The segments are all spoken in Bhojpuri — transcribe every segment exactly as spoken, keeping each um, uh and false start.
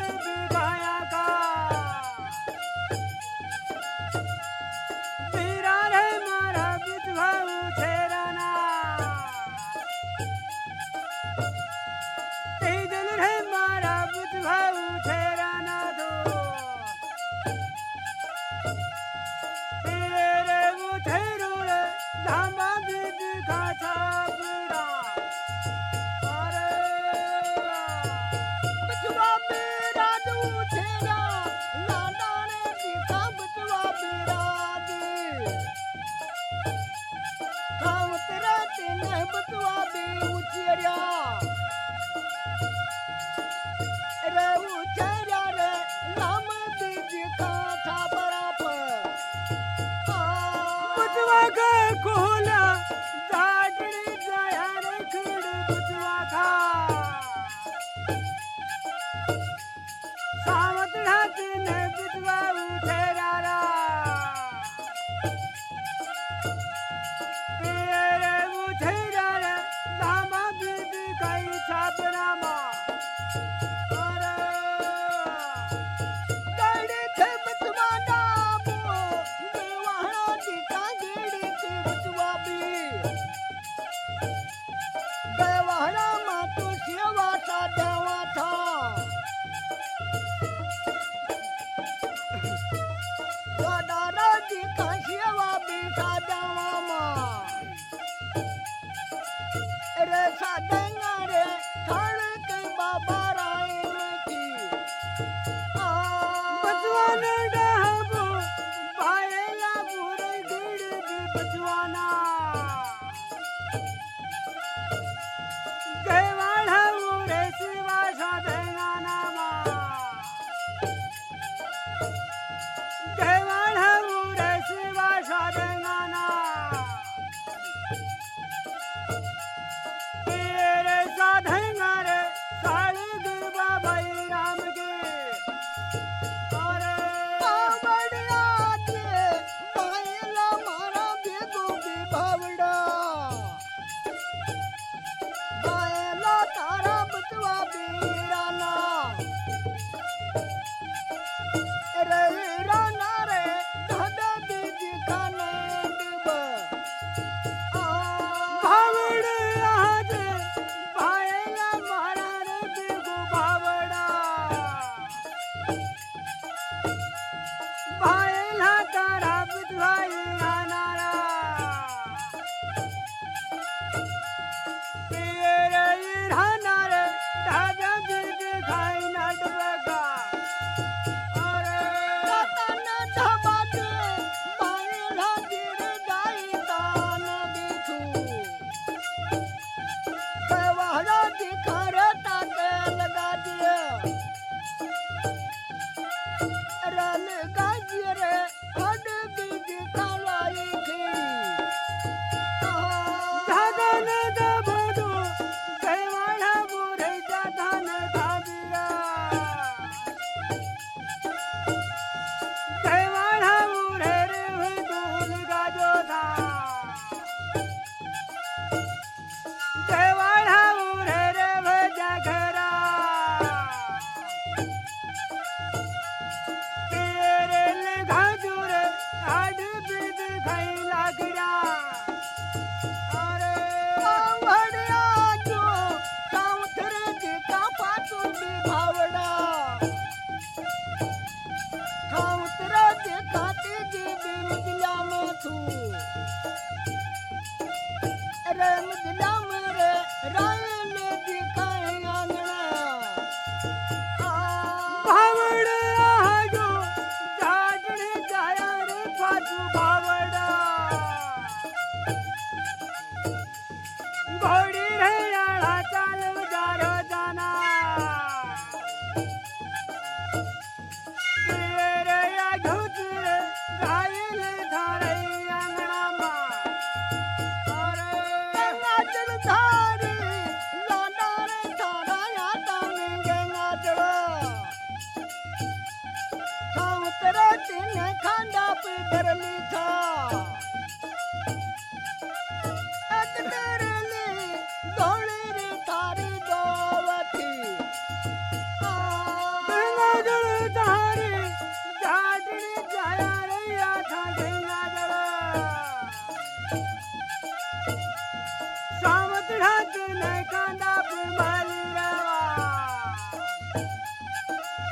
दिखाया का वीरा रे मारा बिचवाऊ छेराना तेजल रे मारा बिचवाऊ छेराना दो तेरे रे वो छेरू रे धामा भी दिखा छाबड़ा अरे बिचवा मेरा दूध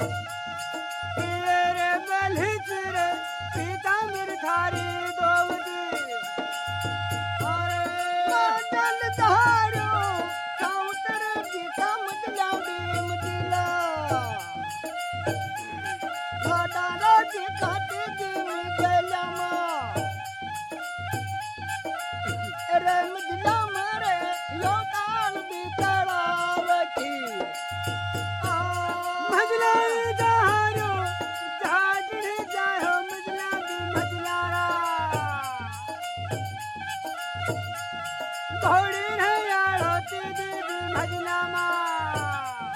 रे बलिच रे पीताम्बर थारी दोवती अरे जल धारो काउंटर गीता मजला मजला लाडा राज काटे दिम गलमा रे मजला मरे यो काल बितड़ावती मजला धारो जागने जायो मजला भी मजलारा घोड़ी नहीं आड़ोती दीदी मजला माँ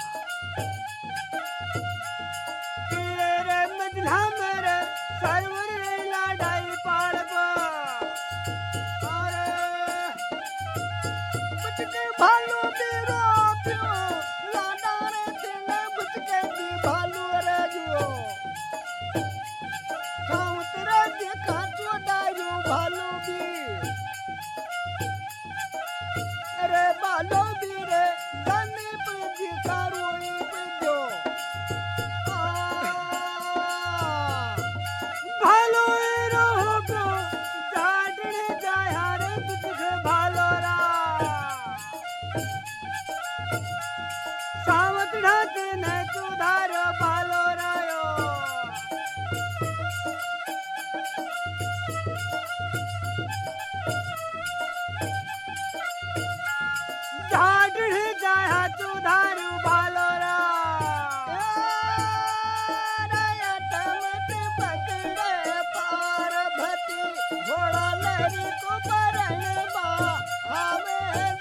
रे मजला मेरे सरवर लाडाई पाड़ भालू बीरो पियो लाडा रे तेने बुचके दी भालू रे जुओ खाऊं तेरा देखा चोडायू भालू भी रे भालू भी रे गमी पुजी कारुई पुजो भालू रो प्यो जाडने जाया रे बुचके भालो रा सावत ढाक न सुधार भालो रायो झाड़े जाया सुधार भालो रा पकड़े पार्वती घोड़ा लहरी को करण बा हमें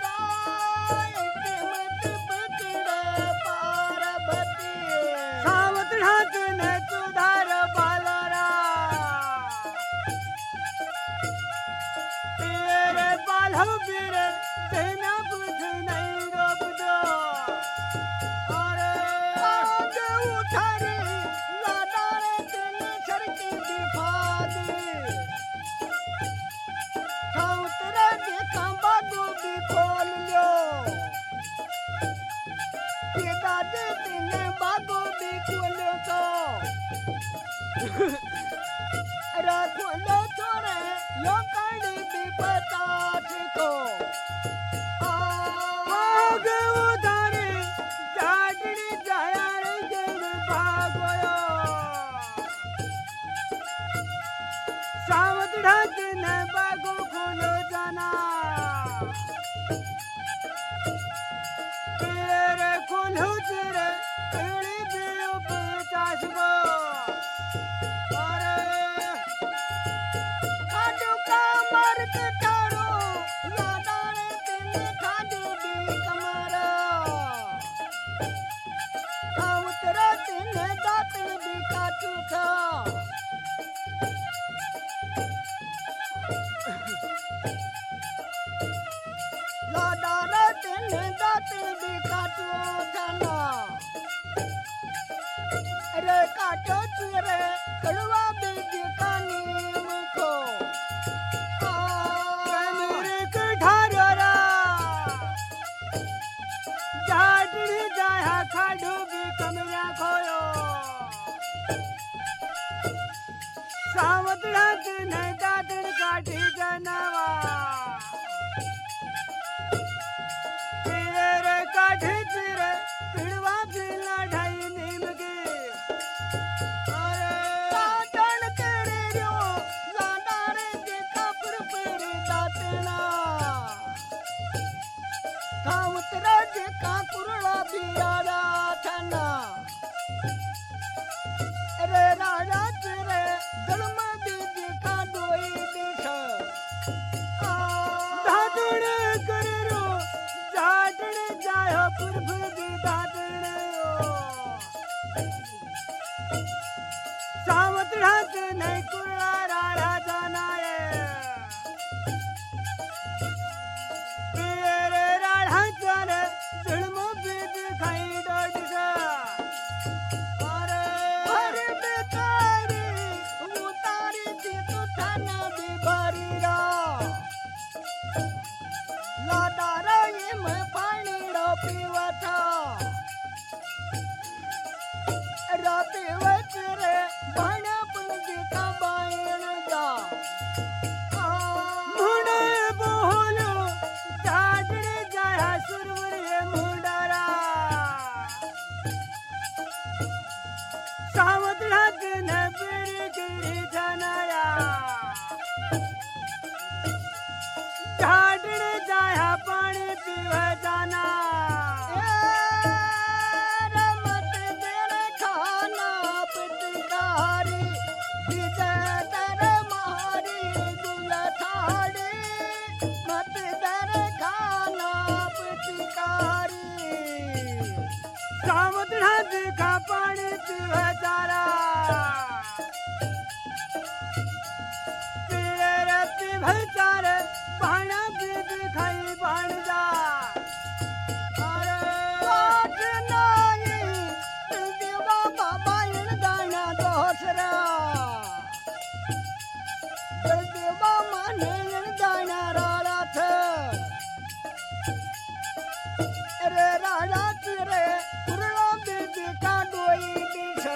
सुधार बालोरा तेरे बालों बीरे तेना बुझ नहीं रोक दो अरे आगे उठारी लाडा रे तेने छड़की दिफादी खाऊं तेरे देखा बागू भी खोल लो ये दादी तेने बागू भी खोलो तो राखो छोरे यो काली भी पचास को आगे उधारे जागड़ी जाया रे जेल भागोयो सावत ढाक न बागो खोलो जाना तेरे खोलो तेरे तेरे भी पचास को रे काटो चुरे कड़वा बीज का नीम को मेरे कठारो रा जाडड़ी जाया खाडू भी कमरा खोयो सावत रात ने दादड़ काटी जनवा तेरे काटे चिरे पिड़वा भी लड़ाई नीम की रे राजा तेरे जन्म बीज का डोई दिख दादड़ कर रो जाडड़ जायो पुरभुर दी दादड़ सावत ढाक नहीं कुर्ला राड़ा जाना है तेरे राड़ा जाने जन्म बीज खाई डोड सा रात गिरी जनाया झाड़ने जाया पानी पीवे जाना मत देने खाना पिचकारी विजय कर मारी गुल थाड़ी मत देने खाना पिचकारी समुद्र दिखा पानी पीवे जारा पीरे रती भचारे पाना भी दिखाई बन जा अरे वाट नहीं देवा बाबा इन गाना दोसरा देवा माने इन गाना राड़ा थे रे राड़ा तेरे पुरलो बीबी का डोई दिश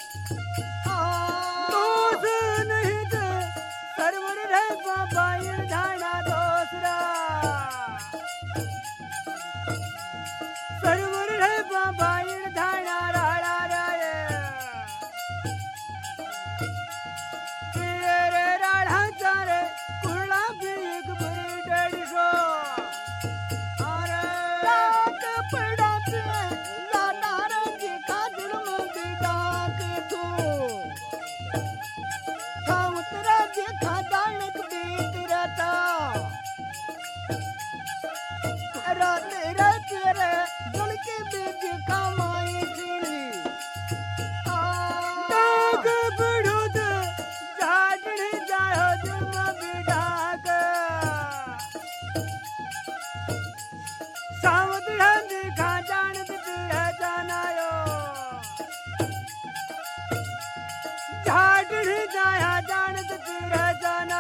दोष नहीं थे सरवर रे बाबा इन गाना दोसरा सरवर रे बाबा इन गाना राड़ा रे तेरे राड़ा चारे कुर्ला भी एक बुरी डेढ़ सौ अरे डाक पड़ाते लाडार जी का जुर्म भी डाक तू साउतरा देखा दानक बीत रहता रात रात रे जुल के बीच कमाई थी डाक बड़ो दे झाड़ने जाओ जुर्म भी डाक साउतरा देखा जानत तेरा जानायो झाड़ने जाया जानत तेरा जाना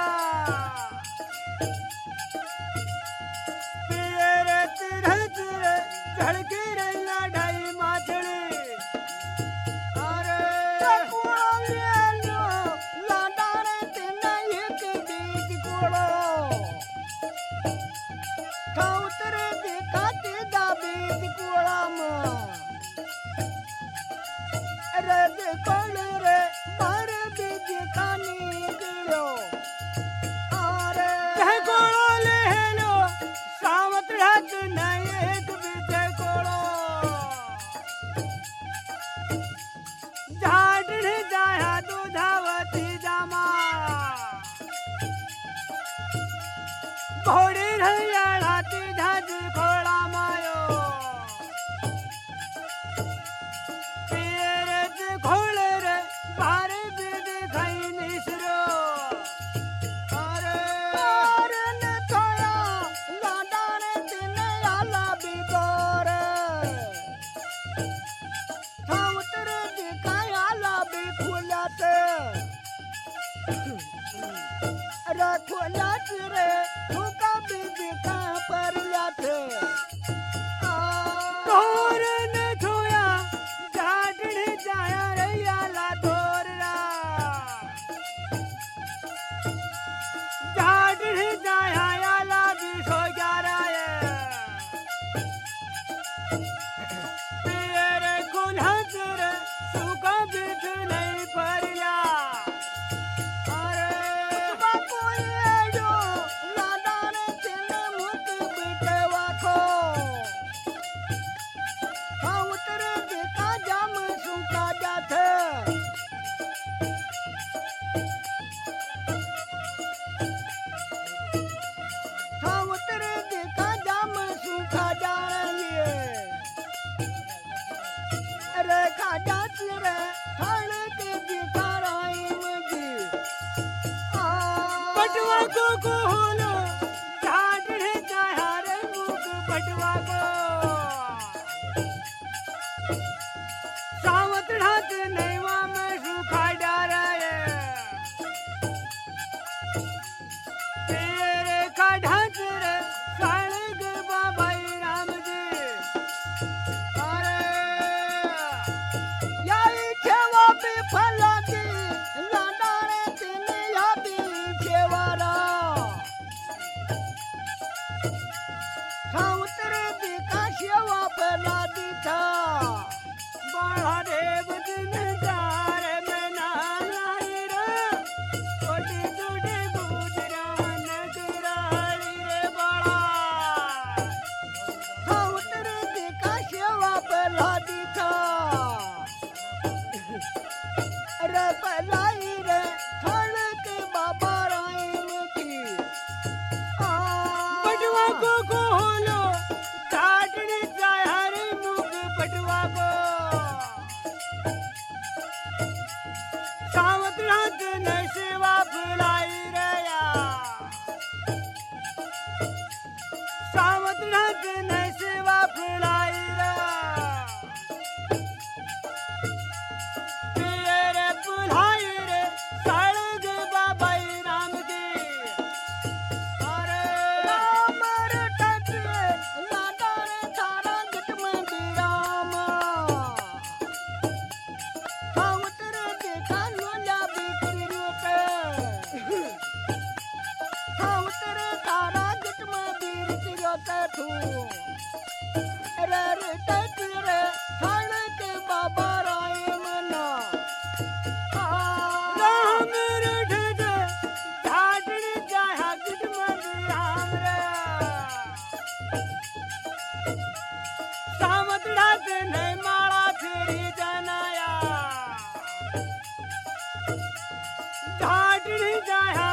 तेरे तेरे तेरे झड़के रे लड़ाई माचड़ी अरे कोड़ा ले लो लाडारे तेना एक बीच कोड़ो काउतरे दिखाते दा बीच कोड़ा में रे कोड़ रे बार बीच खानी गिरो अरे कोड़ो ले लो सावत रात नहीं एक बीच कोड़ो झाड़ने जाया दूधावती जामा घोड़ी रही धाज घोड़ा मायो तेरे घोड़े रे बारे भी दिखाई निसरो अरे अरे न थोड़ा लाडारे तेने आला भी गोरे हम तेरे दिखाई आला भी खुलाते रे खुलाते रे तुका भी दिखा पर लाते तोर ने छोया झाड़ने जाया रे आला तोररा झाड़ने जाया आला भी सो ग्यारह है तेरे गुल्हा तेरे सुका बिठ नहीं परिया अरे बापू ये जो लाडारे तेने मुख बिटे वाको हाँ उतरे देखा जाम सुका जाते हाँ उतरे देखा जाम सुखा जा रही है रे खाजा रे हण के दिखा रही मुझे बटवा को कोलो झाड़ने जाया रे मुख बटवा को सावत रात नैवा में सुखा डारा है तेरे का ढांच रे साले के बाबा राम जी अरे याई खेवा नशिवा फुलाई रया सावतरात नशिवा फुलाई रा पिये रे फुलाई रे सड़ग बाबाई राम की अरे राम रे टटिए लाडा रे थारा गट में दी राम सावतरे देखा लोला बिकरी रोटे सावतरे थारा गट में बीर चिरोते थू रे रे टटी रे थाने के बाबा राय मना राम रे ढेजे झाड़नी जाया गट में दी राम रे सावतड़ा के नहीं मारा फेरी जनाया झाड़नी जाया